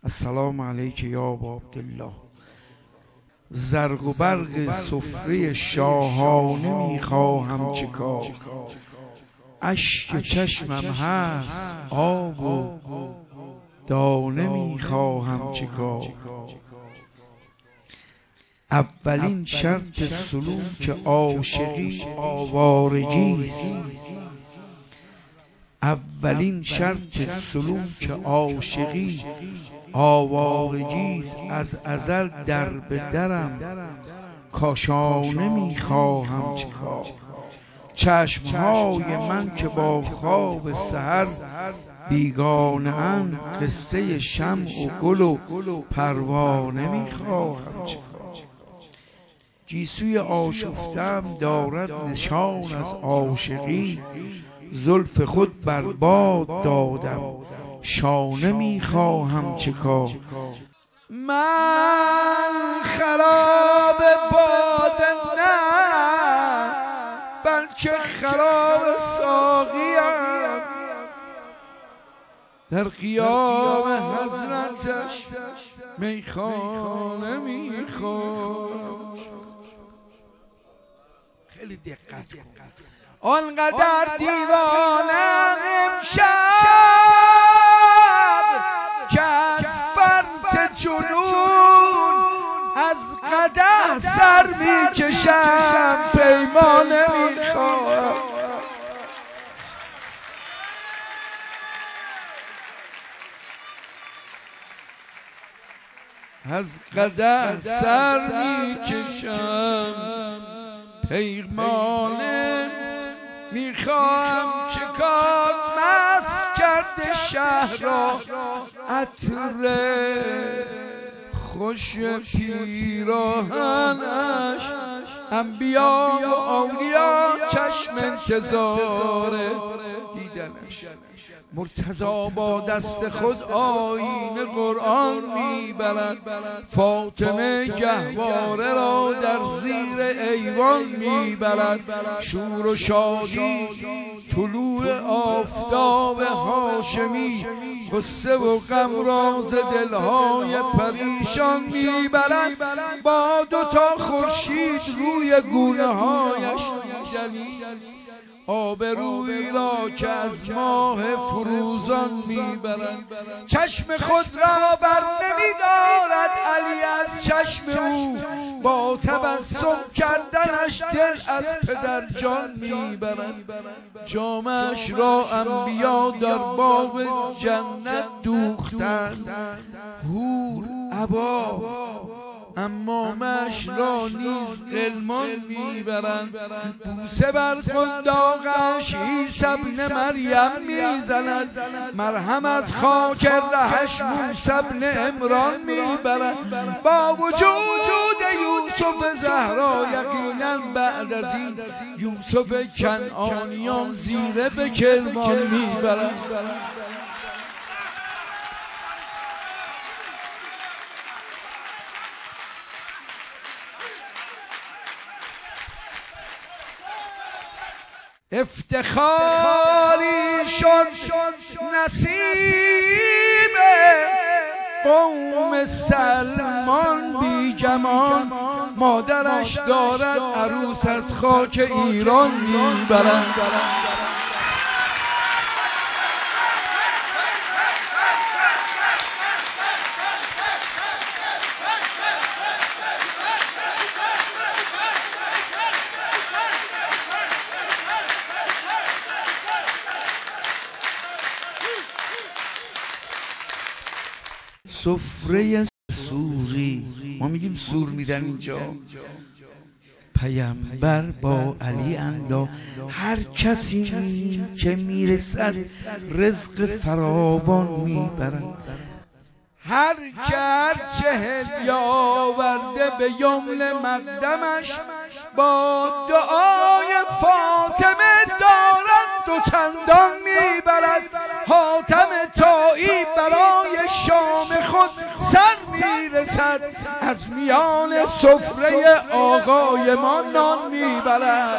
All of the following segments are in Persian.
السلام علیک یا ابا عبدالله. زرق و برق سفره شاهانه میخواهم چکار، اشک چشمم هست آب و دانه میخواهم چکار. اولین شرط سلوک عاشقی آوارگیست، اولین شرط سلوک عاشقی آوارگیست. از ازل در به درم کاشانه میخواهم چکار. چشمهای من که با خواب سحر بیگانه اند، قصه شمع و گل و پروانه میخواهم چکار. گیسوی آشفتم دارد نشان از عاشقی، زلف خود بر باد دادم شانه میخواهم چکار. من خراب باد نه بلکه خراب ساقیم، در قیام حضرتش میخانه میخوام. خیلی دقت کن. آنقدر دیوانم امشب که از فرط جنون از قدح سر میکشم پیمانه میخواهم. از قدح سر میکشم پیمانه میخواهم چکار. مست کرده شهر را عطر خوش پیراهنش، انبیا و اولیا چشم انتظار دیدنش. مرتضی با دست خود آیین قرآن میبرد، فاطمه گهواره را در زیر ایوان میبرد. شور و شادی طلوع آفتاب هاشمی، غصه و غم راز دلهای پریشان میبرد. با دوتا خورشید روی گونه هایش می‌جلید، آبرویی را که از ماه فروزان میبرد. چشم خود را بر نمیدارد علی از چشم او، با تبسم کردنش دل از پدر جان میبرد. جامش را انبیا در باغ جنت دوختند، حور ابا امامش را نیز غلمان میبرند. بوسه بر قنداقش عیسی ابن مریم میزند، مرهم از خاک رهش موسی ابن عمران میبرند. با وجود یوسف زهرا یقینا بعد از این یوسف کنعانیان زیره به کرمان میبرند. افتخاری شد نصیب قوم سلمان بی جمان، مادرش دارد عروس از خاک ایران میبرند. سفره سوری، ما میگیم سور میدن اینجا. پیامبر با علی اندا، هر کسی که میرسد رزق فراوان میبرد. هر چه بیاورده به یمن مقدمش، با دعای فاطمه دارد دو چندان میبرد. حاتم طایی برای شام خود سر میرسد، از میان سفره آقای ما نان میبرد.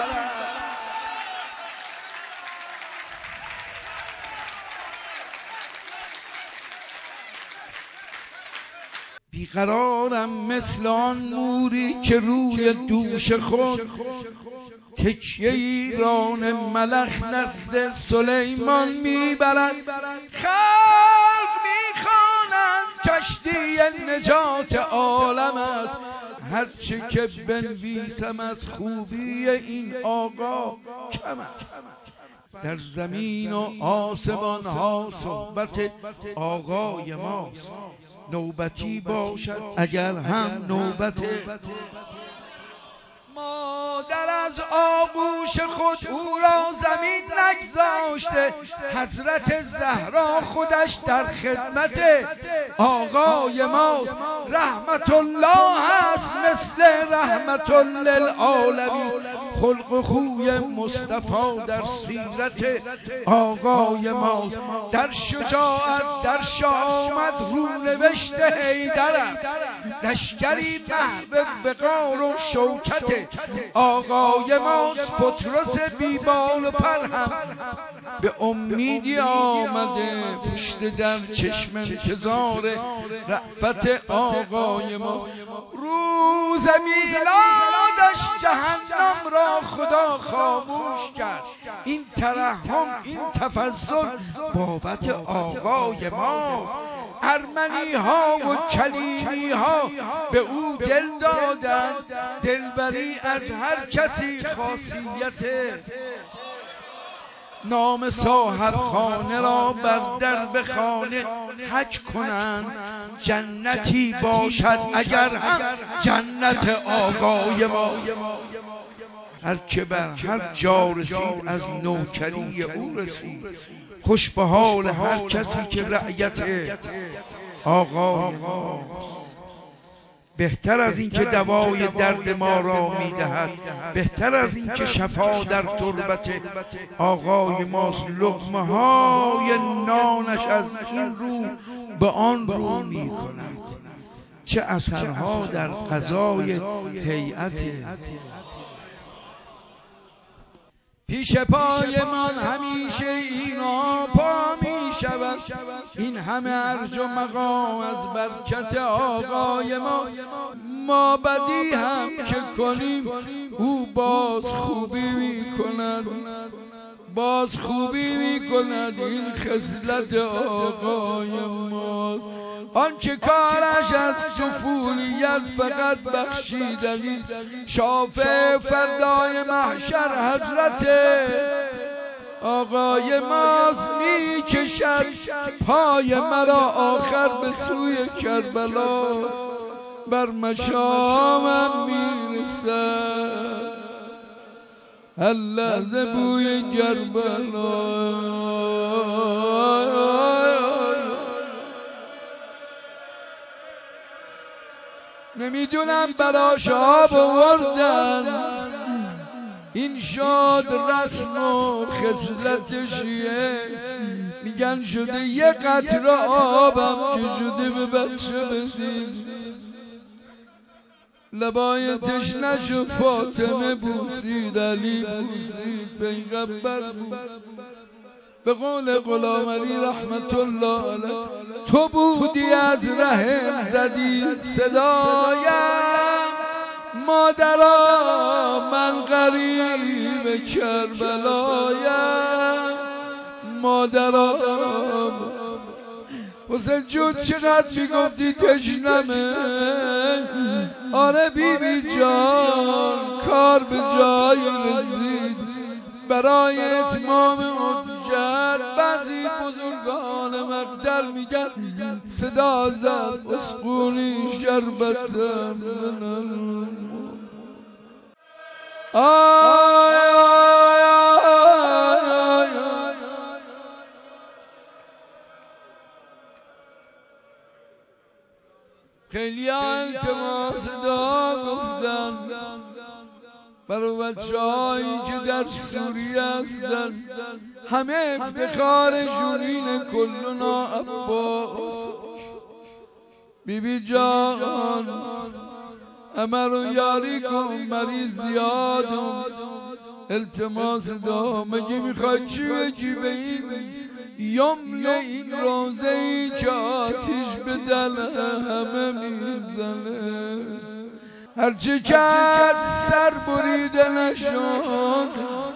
بیقرارم مثل آن موری که روی دوش خود تکیه ایران ملخ نزد سلیمان میبرد. خلق میخوانند کشتی نجات عالم است، هرچه که بنویسم از خوبی این آقا کم است. در زمین و آسمان ها صحبت آقای ماست، نوبتی باشد اگر هم نوبت مادر از آغوش خود او را زمین نگذاشته. حضرت زهرا خودش در خدمت آقای ماست. رحمت الله است مثل رحمت للعالمین، خلق و خوی مصطفی در سیرت آقای ماست. در شجاعت در شامت رونوشت حیدرم، لشکری محو وقار و شوکت آقای ماست. فترس بیبال و پرهم به امیدی آمده، پشت در چشم انتظار رأفت آقای ما. روز میلادش جهنم را خدا خاموش کرد. این ترحم این تفضل بابت آقای ماست. ارمنی ها و کلینی ها به او دل دادند، دلبری از هر کسی خاصیت. نام صاحب خانه را بر در خانه حج کنند، جنتی باشد اگر هم جنت آقای ما. هر که بر هر جا رسید از نوکری او رسید، خوش به حال هر کسی که رعیت آقای ماست. بهتر از این که دوای درد ما را میدهد، بهتر از این که شفا در تربت آقای ماست. لقمه های نانش از این رو به آن رو می کند، چه اثرها در قضای هیئت. پیش پای من همیشه اینا پا می شود، این همه ارج و مقام از برکت آقای ما بدی هم که کنیم او باز خوبی می کند، باز خوبی می کند. این خصلت آقای ماست. آنچه کارش از طفولیت فقط بخشیدنی، شافع فردای محشر حضرت آقای ماست. می کشد پای مرا آخر به سوی کربلا، بر مشامم می رسد هر لحظه بوی کربلا. نمیدونم براش آب آوردن، این شاد رسم و خصلتشیه. میگن شده یه قطره آبم که شده به بچه بدین، لبای تشنش و فاطمه بوسید، علی بوسید، پیغمبر بود. به قول غلام علی رحمت الله علیه، تو بودی از رحم زدی صدایم، مادرا من غریب کربلایم. مادرا حسین جون چقدر میگفتی تشنمه، آره بیبی جان کار به جای رسید. برای اتمام حجت بعضی بزرگان مقدر میگن صدا زد اسقونی شربتم. آی خیلی التماس دعا گفتن برای بچه‌هایی که در سوریه هستن، همه افتخار جونین کلنا عباس. بیبی جان امر و یاری کن، مریض زیاد التماس دعا. مگه میخوای چی بگی به این یمن این روزه ای که آتیش به دل همه میزنه هرچه کرد سر بریده نشد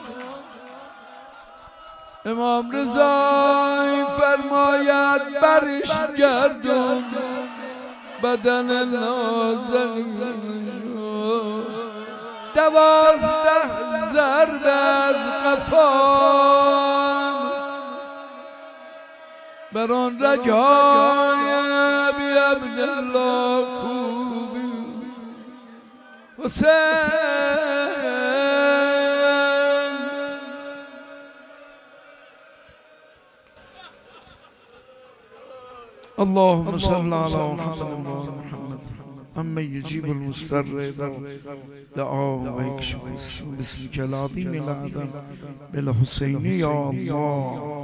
امام رضا فرماید برش گردون بدن نازنین 12 ضرب از قفان بر آن رگهای بی عبدالله کوبی حسین اللهم صل على محمد اما يجيب المضطر دعاء ويكشف السوء باسمك العظيم الأعظم بالحسين يا الله